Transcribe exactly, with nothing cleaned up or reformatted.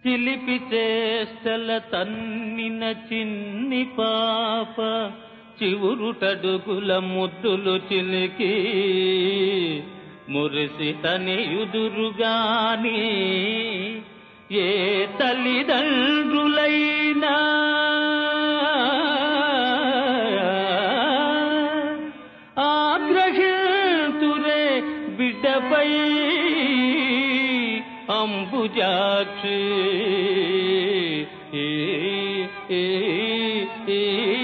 చిలిపి చేష్టల తన్నిన చిన్ని పాప చివురుటడుగుల ముద్దులు చిలికి మురిసి తనియుదురుగాని ఏ తల్లిదండ్రులైనా ఆగ్రహితురే బిడ్డపై అంబుజాక్షి.